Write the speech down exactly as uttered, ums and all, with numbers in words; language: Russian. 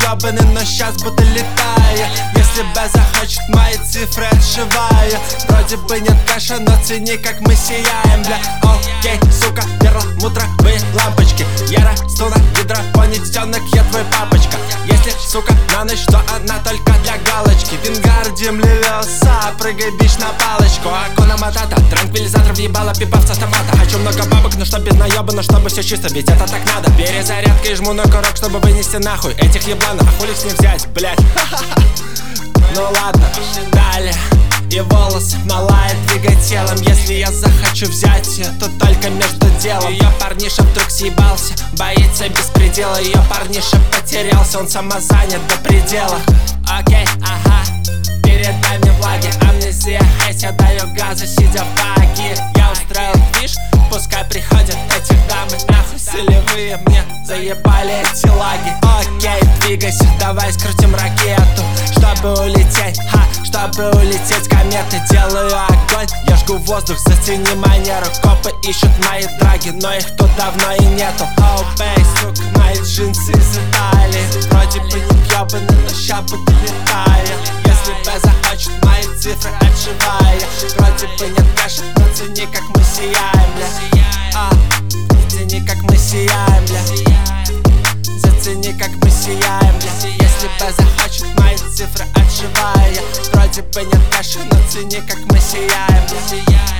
ёбаный, но щас буду летая. Если Б захочет, мои цифры отшиваю. Вроде бы нет кэша, но цени, как мы сияем, бля. Окей, сука, перламутровые лампочки. Я расту на гидропоне, детёнок, я твой папочка. Если, сука, на ночь, то она только для галочки. Вингардиум левиоса, прыгай, бич на палочку. Акуна матата, транквилизатор въебала, пипав с автомата. Хочу много бабок, но чтоб без наёба, но чтобы все чисто, ведь это так надо. Перезарядкой жму на курок, чтобы вынести нахуй этих ебланов. А хули с них взять, блять? Ну ладно, далее. И волосы малая, двигай телом. Если я захочу взять ее, то только между делом. Ее парниша вдруг съебался, боится беспредела. Ее парниша потерялся, он самозанят до предела. Окей, ага, перед нами влаги, амнезия. Хейс, я даю газа, сидя в баги. Я устроил движ, пускай приходят эти дамы. Нахуй солевые, мне заебали эти лаги. Окей, двигайся, давай скрутим ракету, чтобы улететь, ха, чтобы улететь кометы. Делаю огонь, я жгу воздух, зацени манеру. Копы ищут мои драги, но их тут давно и нету. Оу, бей, сука, мои джинсы из Италии. Вроде бы не ёбаный, но ща буду летая. Если Б захочет, мои цифры отшивая. Вроде бы нет кэша, но цени, как мы сияем, бля. А, цени, как мы сияем, бля. Зацени, как мы сияем, бля. Если Б захочет, мои цифры отшивая. Вроде бы нет кэша, но цени, как мы сияем, бля.